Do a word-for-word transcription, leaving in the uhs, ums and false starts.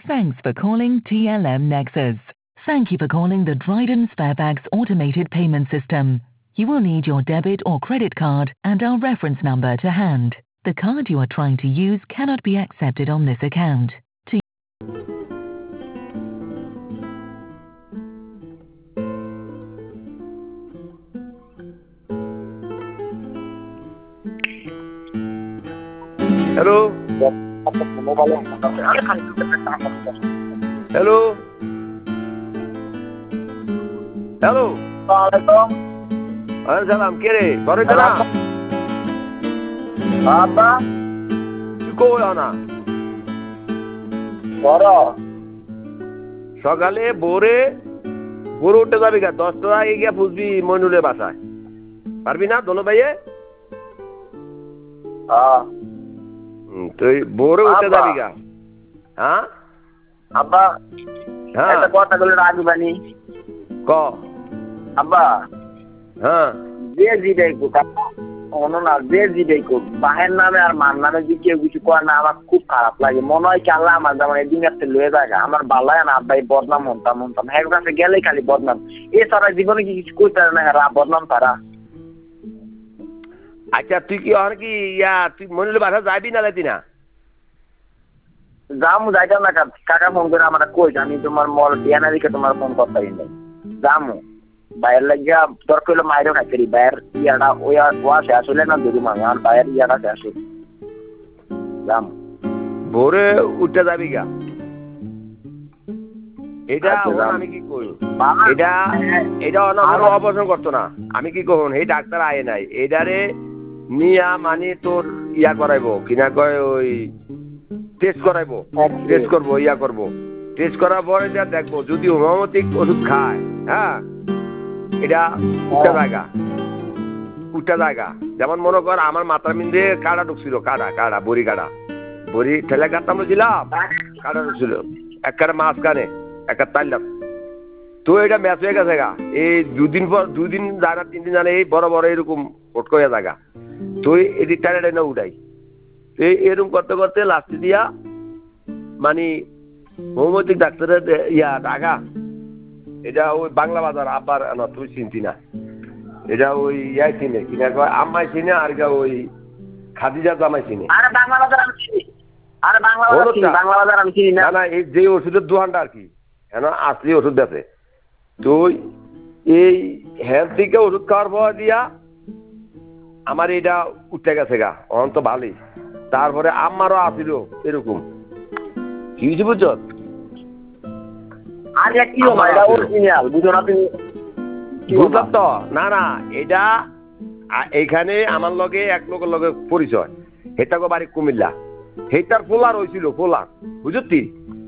Thanks for calling T L M Nexus. Thank you for calling the Dryden Sparebags automated payment system. You will need your debit or credit card and our reference number to hand. The card you are trying to use cannot be accepted on this account. To Hello? Hello? Hello? Waalaikumsalam. Kiri, baru kena. Apa? Cukup ya na. Boro. সকালে ভোরে ভোরে উঠে যাবি গা দশটা আগে গিয়া বুঝবি মইনুলের বাসায় পারবি না দোনো ভাইয়ে হ্যাঁ তুই ভোরে উঠে যাবি গা হ্যাঁ আব্বা হ্যাঁ একটা কথা বলে রাজি বানি ক আব্বা হ্যাঁ যে জিডাই কো অন্য না যে জিডাই কো বাহের নামে আর মান নামে যে কেউ কিছু করে না আমার খুব খারাপ লাগে মনে হয় কি আল্লাহ আমার যেমন এই দুনিয়াতে লয়ে যায় আমার ভালো লাগে না আব্বাই বদনাম হতাম হতাম হ্যাঁ কাছে গেলেই খালি বদনাম এছাড়া জীবনে কি কিছু করতে পারে না রা বদনাম তারা আচ্ছা তুই কি আর কি ইয়া তুই মইনুলের বাসা যাবি না যাইতি না যামু যাইতাম না কাকা ফোন করে আমার কইস আমি তোমার মল ডিয়ানা দিকে তোমার ফোন করতে পারি না যামু বাইরের লাগিয়া দরকার হলে মায়েরও খাইতে বাইরের ইয়াটা ওই ওয়া শেষ হলে না দুরু মাঙা আর বাইরের ইয়াটা শেষ হলে যাম ভোরে উঠে যাবি গা এটা আমি কি কই এটা এটা অনাবর অপারেশন করতো না আমি কি কখন এই ডাক্তার আয়ে নাই এটারে নিয়া মানে তোর ইয়া করাইবো কিনা কয় ওই টেস্ট করাইবো টেস্ট করবো ইয়া করবো টেস্ট করার পরে যা দেখবো যদি হোমিওপ্যাথিক ওষুধ খায় হ্যাঁ এটা উঠা জায়গা উঠা জায়গা যেমন মনে কর আমার মাথার মিন্দে কাড়া ঢুকছিল কাড়া কাড়া বড়ি কাড়া বড়ি ঠেলে কাটতাম ছিলাম কাড়া ঢুকছিল একটা মাছ কানে একটা তাইলাম তো এটা ম্যাচ হয়ে গেছে গা এই দুদিন পর দুদিন যায় না তিন দিন জানে এই বড় বড় এরকম পটক হয়ে জায়গা তো এদিক টানে না উঠাই এই এরকম করতে করতে লাস্টে দিয়া মানে হোমিওপ্যাথিক ডাক্তারের ইয়া টাকা এটা ওই বাংলা বাজার আব্বার না তুই চিনতি না এটা ওই ইয়াই চিনে কিনা কয় আম্মাই চিনে আর ওই খাদিজা জামাই চিনে আরে বাংলা বাজার আমি চিনি আরে বাংলা বাজার চিনি বাংলা বাজার আমি চিনি না না এই যে ওষুধের দোকানটা আর কি কেন আসলি ওষুধ আছে তো এই হেলথ থেকে ওষুধ খাওয়ার পর দিয়া আমার এটা উঠে গেছে গা অন তো ভালোই তারপরে আমারও আসিল এরকম কি হয়েছে বুঝছ আরে কি হয় এটা অরিজিনাল বুঝো না তুমি বুঝলাম তো না না এটা এইখানে আমার লগে এক লোকের লগে পরিচয় হেটাকে বাড়ি কুমিল্লা হেটার পোলার হয়েছিল পোলার বুঝতি